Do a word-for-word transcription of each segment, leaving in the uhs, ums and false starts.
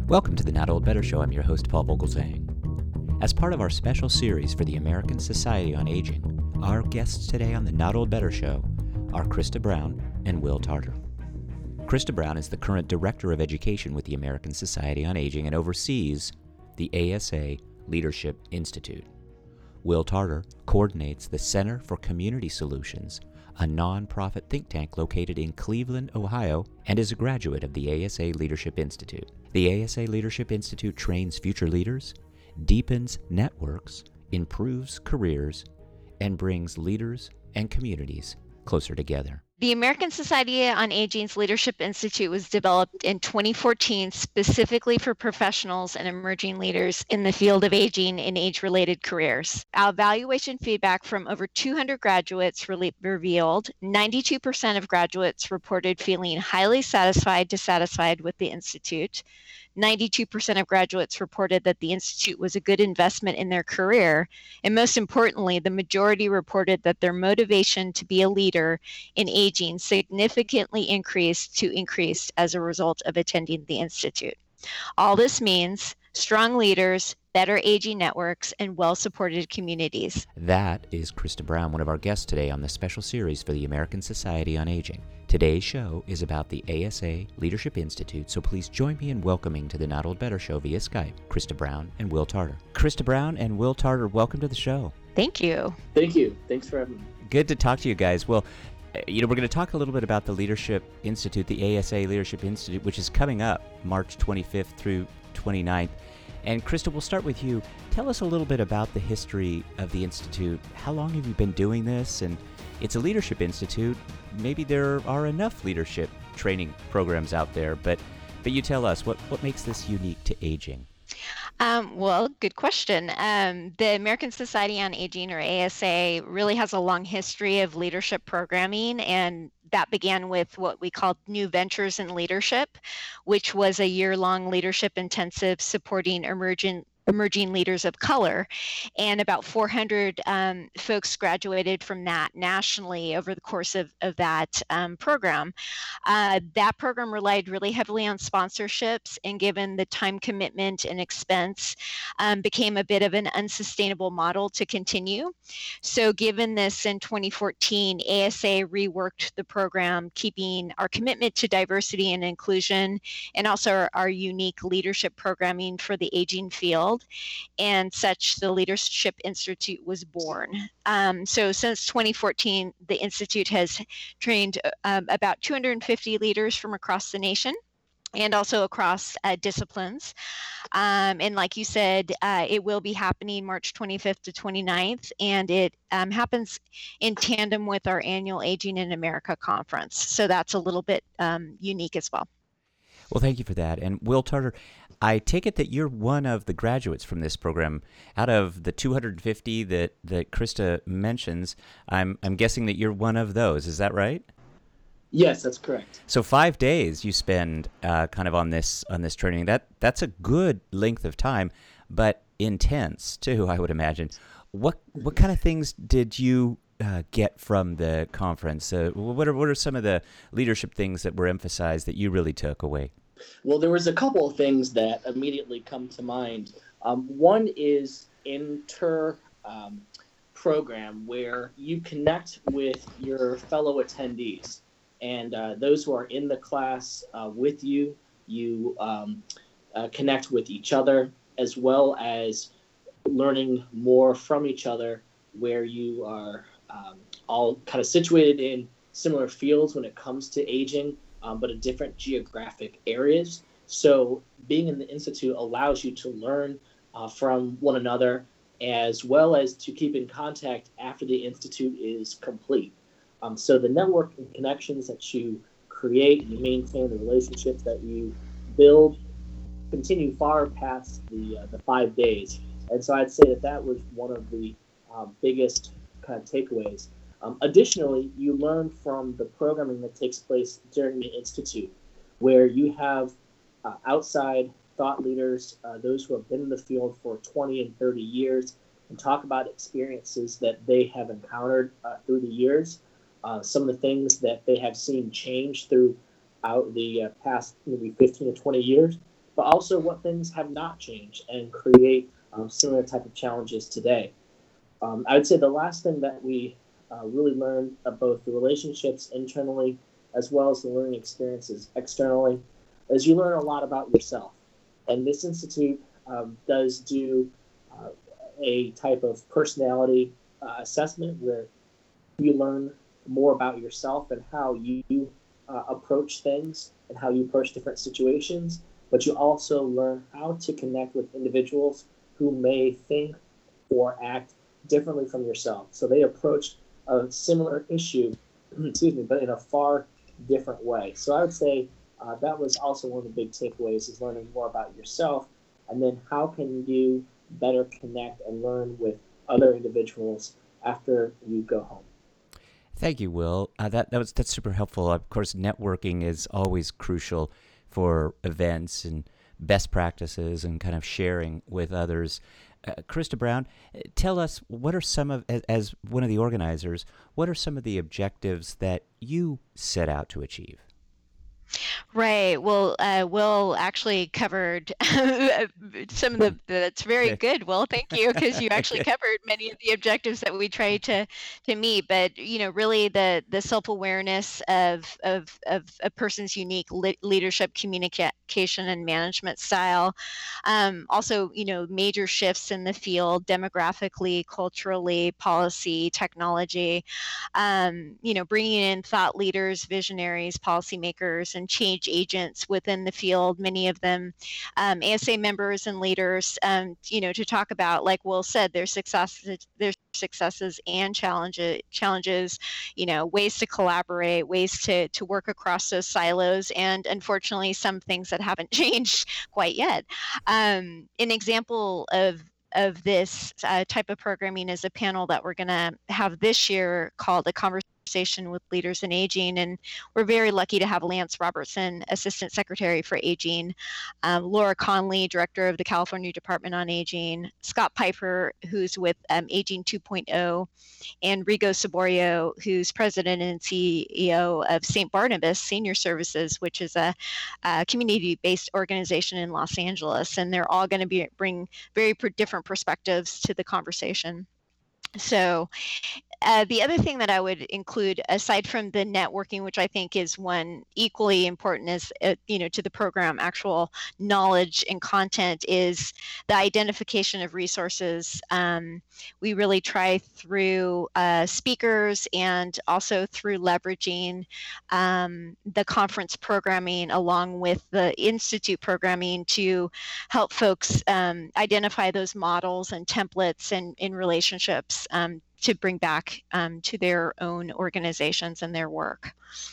Welcome to the Not Old Better Show. I'm your host, Paul Vogelzang. As part of our special series for the American Society on Aging, our guests today on the Not Old Better Show are Krista Brown and Will Tarter. Krista Brown is the current Director of Education with the American Society on Aging and oversees the A S A Leadership Institute. Will Tarter coordinates the Center for Community Solutions, a nonprofit think tank located in Cleveland, Ohio, and is a graduate of the A S A Leadership Institute. The A S A Leadership Institute trains future leaders, deepens networks, improves careers, and brings leaders and communities closer together. The American Society on Aging's Leadership Institute was developed in twenty fourteen specifically for professionals and emerging leaders in the field of aging and age-related careers. Our evaluation feedback from over two hundred graduates re- revealed ninety-two percent of graduates reported feeling highly satisfied to satisfied with the Institute. ninety-two percent of graduates reported that the Institute was a good investment in their career. And most importantly, the majority reported that their motivation to be a leader in aging significantly increased to increased as a result of attending the Institute. All this means strong leaders, better aging networks, and well-supported communities. That is Krista Brown, one of our guests today on the special series for the American Society on Aging. Today's show is about the A S A Leadership Institute, so please join me in welcoming to the Not Old Better Show via Skype, Krista Brown and Will Tarter. Krista Brown and Will Tarter, welcome to the show. Thank you. Thank you. Thanks for having me. Good to talk to you guys. Well, you know, we're going to talk a little bit about the Leadership Institute, the A S A Leadership Institute, which is coming up March twenty-fifth through twenty-ninth. And Krista, we'll start with you. Tell us a little bit about the history of the Institute. How long have you been doing this? And it's a leadership institute. Maybe there are enough leadership training programs out there, but but you tell us, what, what makes this unique to aging? Um, well, good question. Um, the American Society on Aging, or A S A, really has a long history of leadership programming, and that began with what we called New Ventures in Leadership, which was a year-long leadership intensive supporting emerging emerging leaders of color. And about four hundred um, folks graduated from that nationally over the course of, of that um, program. Uh, that program relied really heavily on sponsorships, and given the time commitment and expense, um, became a bit of an unsustainable model to continue. So given this, in twenty fourteen, A S A reworked the program, keeping our commitment to diversity and inclusion, and also our, our unique leadership programming for the aging field. And such, the Leadership Institute was born. Um, so since twenty fourteen, the Institute has trained um, about two hundred fifty leaders from across the nation, and also across uh, disciplines. Um, and like you said, uh, it will be happening March twenty-fifth to twenty-ninth, and it um, happens in tandem with our annual Aging in America conference. So that's a little bit um, unique as well. Well, thank you for that. And Will Tarter, I take it that you're one of the graduates from this program. Out of the two hundred fifty that, that Krista mentions, I'm I'm guessing that you're one of those. Is that right? Yes, that's correct. So five days you spend uh, kind of on this on this training. That that's a good length of time, but intense too, I would imagine. What what kind of things did you uh, get from the conference? Uh, what are what are some of the leadership things that were emphasized that you really took away? Well, there was a couple of things that immediately come to mind. Um, one is inter um, program, where you connect with your fellow attendees, and uh, those who are in the class uh, with you. You um, uh, connect with each other, as well as learning more from each other, where you are um, all kind of situated in similar fields when it comes to aging, um, but in different geographic areas. So being in the Institute allows you to learn uh, from one another, as well as to keep in contact after the Institute is complete. Um, so the network and connections that you create, you maintain, the relationships that you build continue far past the uh, the five days. And so I'd say that that was one of the uh, biggest kind of takeaways. Um, additionally, you learn from the programming that takes place during the Institute, where you have uh, outside thought leaders, uh, those who have been in the field for twenty and thirty years, and talk about experiences that they have encountered uh, through the years, uh, some of the things that they have seen change throughout the uh, past maybe fifteen to twenty years, but also what things have not changed and create um, similar type of challenges today. Um, I would say the last thing that we uh, really learned of both the relationships internally as well as the learning experiences externally is you learn a lot about yourself. And this institute um, does do uh, a type of personality uh, assessment where you learn more about yourself and how you uh, approach things and how you approach different situations, but you also learn how to connect with individuals who may think or act differently from yourself. So they approach a similar issue, excuse me, but in a far different way. So I would say uh, that was also one of the big takeaways, is learning more about yourself, and then how can you better connect and learn with other individuals after you go home. Thank you, Will. Uh, that that was that's super helpful. Of course, networking is always crucial for events and best practices and kind of sharing with others. Uh, Krista Brown, tell us, what are some of, as, as one of the organizers, what are some of the objectives that you set out to achieve? Right. Well, uh, Will actually covered some of the, that's very good, Will. Thank you, because you actually covered many of the objectives that we try to to meet. But, you know, really the the self-awareness of, of, of a person's unique le- leadership, communication, and management style. Um, also, you know, major shifts in the field, demographically, culturally, policy, technology. Um, you know, bringing in thought leaders, visionaries, policymakers, and change agents within the field, many of them um, A S A members and leaders, um, you know, to talk about, like Will said, their successes, their successes and challenges, challenges, you know, ways to collaborate, ways to, to work across those silos, and unfortunately, some things that haven't changed quite yet. Um, an example of of this uh, type of programming is a panel that we're going to have this year called A Conversation with Leaders in Aging. And we're very lucky to have Lance Robertson, Assistant Secretary for Aging, um, Laura Conley, Director of the California Department on Aging, Scott Piper, who's with um, Aging two point oh, and Rigo Saborio, who's President and C E O of Saint Barnabas Senior Services, which is a, a community-based organization in Los Angeles. And they're all going to be bring very different perspectives to the conversation. So uh, the other thing that I would include, aside from the networking, which I think is one equally important as, uh, you know, to the program, actual knowledge and content, is the identification of resources. Um, we really try through uh, speakers and also through leveraging um, the conference programming along with the Institute programming to help folks um, identify those models and templates and in relationships um, to bring back um, to their own organizations and their work.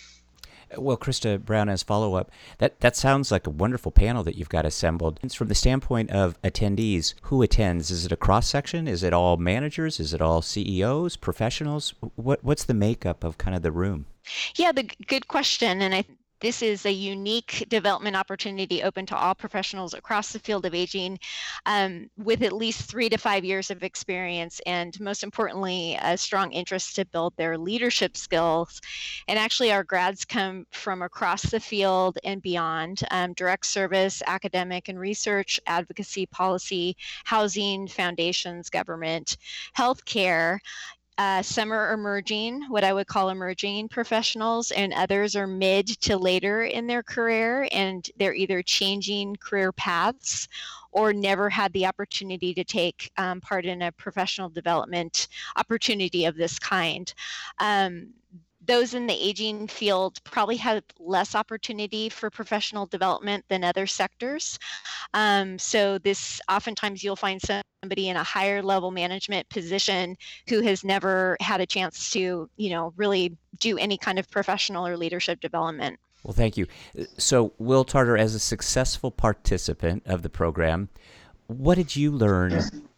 Well, Krista Brown, as follow-up, that, that sounds like a wonderful panel that you've got assembled. It's from the standpoint of attendees, who attends? Is it a cross-section? Is it all managers? Is it all C E Os, professionals? What What's the makeup of kind of the room? Yeah, the good question. And I This is a unique development opportunity open to all professionals across the field of aging um, with at least three to five years of experience, and most importantly, a strong interest to build their leadership skills. And actually, our grads come from across the field and beyond: um, direct service, academic and research, advocacy, policy, housing, foundations, government, healthcare. Uh, some are emerging, what I would call emerging professionals, and others are mid to later in their career, and they're either changing career paths or never had the opportunity to take um, part in a professional development opportunity of this kind. Um, those in the aging field probably have less opportunity for professional development than other sectors. Um, so this, oftentimes you'll find somebody in a higher level management position who has never had a chance to, you know, really do any kind of professional or leadership development. Well, thank you. So, Will Tarter, as a successful participant of the program, what did you learn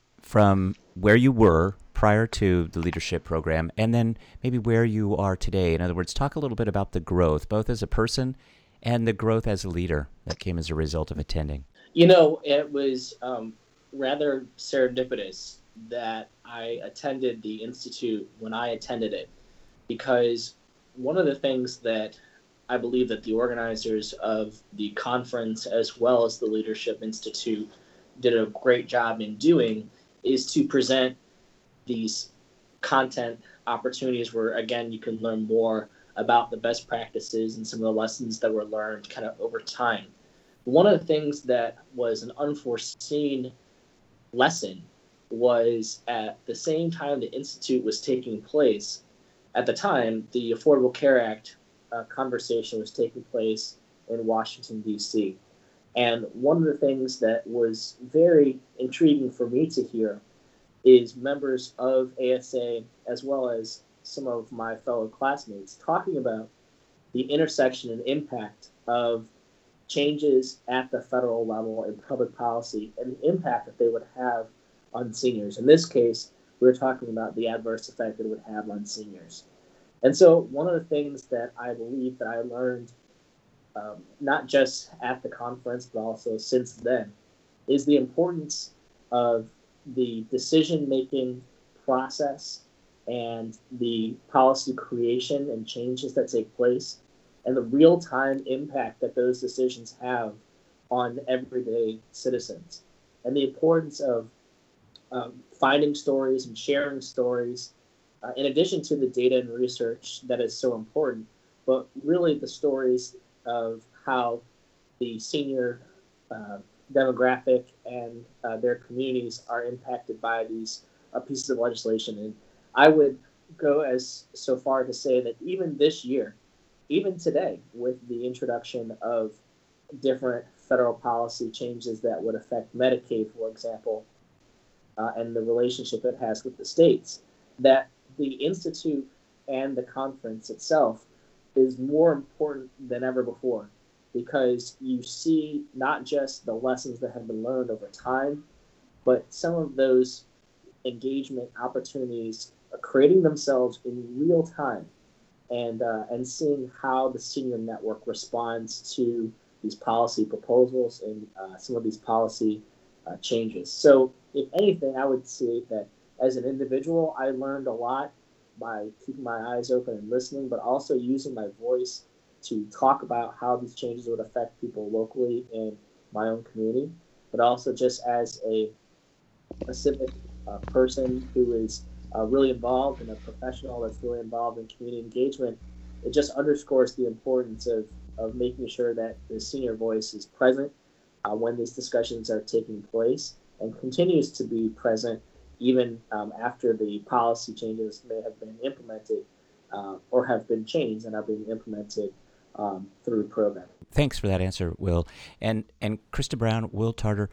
from where you were prior to the leadership program, and then maybe where you are today? In other words, talk a little bit about the growth, both as a person and the growth as a leader that came as a result of attending. You know, it was um, rather serendipitous that I attended the Institute when I attended it, because one of the things that I believe that the organizers of the conference, as well as the Leadership Institute, did a great job in doing, is to present these content opportunities where, again, you can learn more about the best practices and some of the lessons that were learned kind of over time. One of the things that was an unforeseen lesson was at the same time the Institute was taking place, at the time, the Affordable Care Act uh, conversation was taking place in Washington, D C. And one of the things that was very intriguing for me to hear is members of A S A, as well as some of my fellow classmates, talking about the intersection and impact of changes at the federal level in public policy and the impact that they would have on seniors. In this case, we we're talking about the adverse effect that it would have on seniors. And so one of the things that I believe that I learned, um, not just at the conference, but also since then, is the importance of the decision-making process and the policy creation and changes that take place and the real-time impact that those decisions have on everyday citizens. And the importance of um, finding stories and sharing stories, uh, in addition to the data and research that is so important, but really the stories of how the senior uh, demographic and uh, their communities are impacted by these uh, pieces of legislation. And I would go as so far to say that even this year, even today, with the introduction of different federal policy changes that would affect Medicaid, for example, uh, and the relationship it has with the states, that the Institute and the conference itself is more important than ever before, because you see not just the lessons that have been learned over time, but some of those engagement opportunities are creating themselves in real time, and uh, and seeing how the senior network responds to these policy proposals and uh, some of these policy uh, changes. So if anything, I would say that as an individual, I learned a lot by keeping my eyes open and listening, but also using my voice to talk about how these changes would affect people locally in my own community, but also just as a, a civic uh, person who is uh, really involved and a professional that's really involved in community engagement. It just underscores the importance of, of making sure that the senior voice is present uh, when these discussions are taking place and continues to be present even um, after the policy changes may have been implemented uh, or have been changed and are being implemented um, through program. Thanks for that answer, Will. And and Krista Brown, Will Tarter,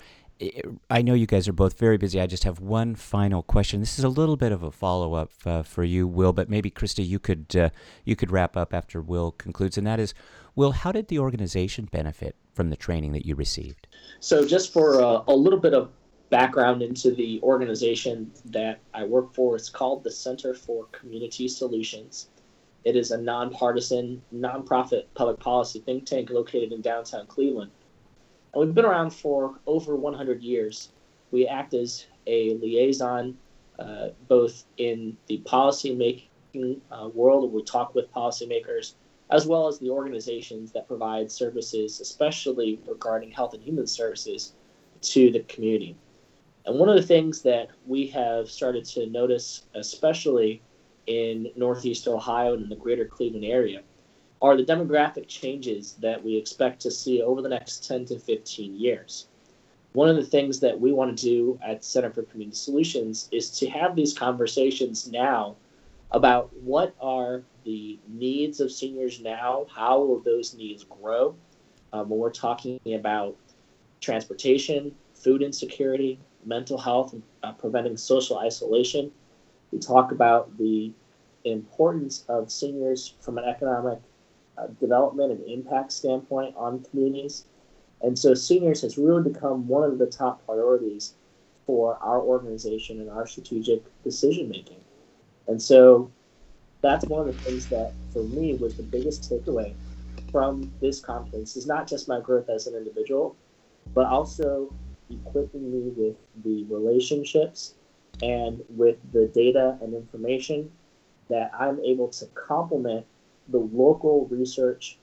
I know you guys are both very busy. I just have one final question. This is a little bit of a follow-up uh, for you, Will, but maybe, Krista, you could uh, you could wrap up after Will concludes. And that is, Will, how did the organization benefit from the training that you received? So just for uh, a little bit of background into the organization that I work for, it's called the Center for Community Solutions. It is a nonpartisan, nonprofit public policy think tank located in downtown Cleveland. And we've been around for over one hundred years. We act as a liaison, uh, both in the policy-making uh, world, where we talk with policymakers, as well as the organizations that provide services, especially regarding health and human services, to the community. And one of the things that we have started to notice, especially in Northeast Ohio and in the greater Cleveland area, are the demographic changes that we expect to see over the next ten to fifteen years. One of the things that we want to do at Center for Community Solutions is to have these conversations now about what are the needs of seniors now, how will those needs grow um, when we're talking about transportation, food insecurity, mental health, and uh, preventing social isolation. We talk about the importance of seniors from an economic uh, development and impact standpoint on communities. And so seniors has really become one of the top priorities for our organization and our strategic decision making. And so that's one of the things that for me was the biggest takeaway from this conference, is not just my growth as an individual, but also equipping me with the relationships and with the data and information that I'm able to complement the local research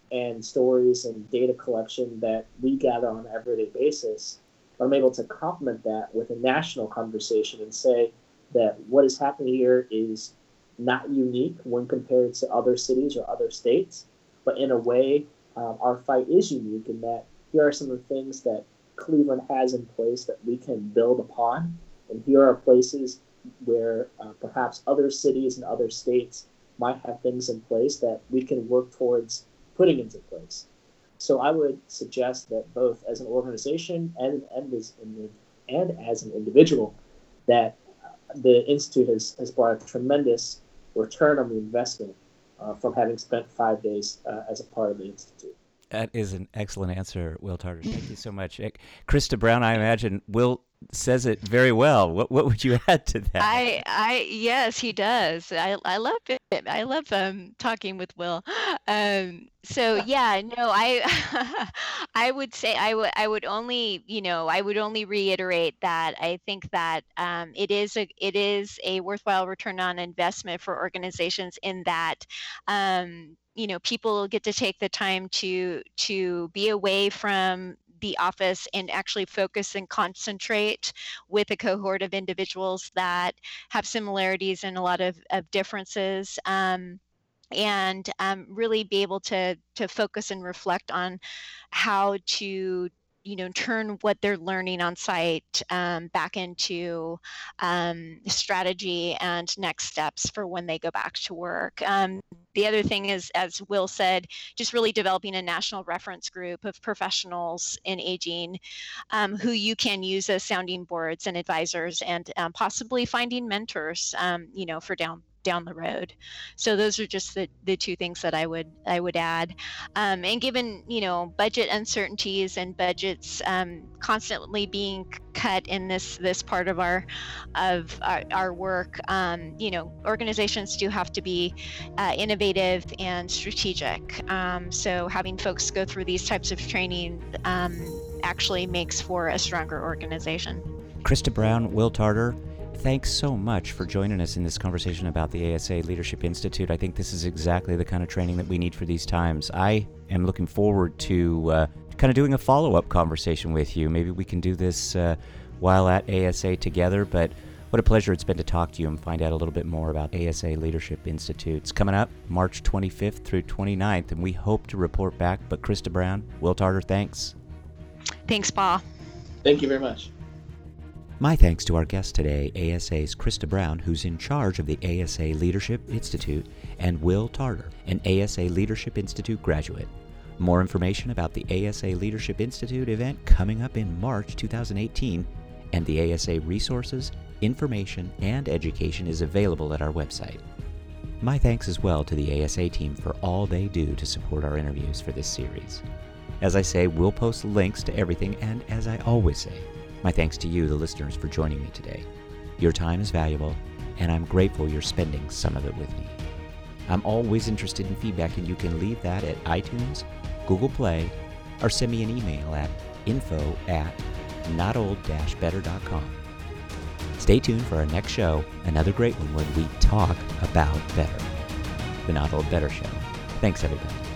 and stories and data collection that we gather on an everyday basis, I'm able to complement that with a national conversation and say that what is happening here is not unique when compared to other cities or other states, but in a way, um, our fight is unique in that here are some of the things that Cleveland has in place that we can build upon, and here are places where uh, perhaps other cities and other states might have things in place that we can work towards putting into place. So I would suggest that both as an organization and, and, as, and as an individual, that the Institute has, has brought a tremendous return on the investment uh, from having spent five days uh, as a part of the Institute. That is an excellent answer, Will Tarter. Thank you so much. Krista Brown, I imagine Will says it very well. What what would you add to that? I I yes, he does. I I love it. I love um talking with Will. Um so yeah, no, I I would say I would I would only, you know, I would only reiterate that I think that um it is a it is a worthwhile return on investment for organizations in that um you know, people get to take the time to to be away from the office and actually focus and concentrate with a cohort of individuals that have similarities and a lot of, of differences, um, and um, really be able to to focus and reflect on how to you know turn what they're learning on site um, back into um, strategy and next steps for when they go back to work. Um, the other thing is, as Will said, just really developing a national reference group of professionals in aging um, who you can use as sounding boards and advisors, and um, possibly finding mentors um, you know for down down the road. So those are just the, the two things that I would I would add. Um, and given you know budget uncertainties and budgets um, constantly being cut in this this part of our of our, our work, um, you know organizations do have to be uh, innovative and strategic. Um, so having folks go through these types of training um, actually makes for a stronger organization. Krista Brown, Will Tarter, thanks so much for joining us in this conversation about the A S A Leadership Institute. I think this is exactly the kind of training that we need for these times. I am looking forward to uh, kind of doing a follow-up conversation with you. Maybe we can do this uh, while at A S A together, but what a pleasure it's been to talk to you and find out a little bit more about A S A Leadership Institute. It's coming up March twenty-fifth through twenty-ninth, and we hope to report back. But Krista Brown, Will Tarter, thanks. Thanks, Paul. Thank you very much. My thanks to our guest today, A S A's Krista Brown, who's in charge of the A S A Leadership Institute, and Will Tarter, an A S A Leadership Institute graduate. More information about the A S A Leadership Institute event coming up in March two thousand eighteen, and the A S A resources, information, and education is available at our website. My thanks as well to the A S A team for all they do to support our interviews for this series. As I say, we'll post links to everything, and as I always say, my thanks to you, the listeners, for joining me today. Your time is valuable, and I'm grateful you're spending some of it with me. I'm always interested in feedback, and you can leave that at iTunes, Google Play, or send me an email at info at not old dash better dot com. Stay tuned for our next show, another great one when we talk about better. The Not Old Better Show. Thanks, everybody.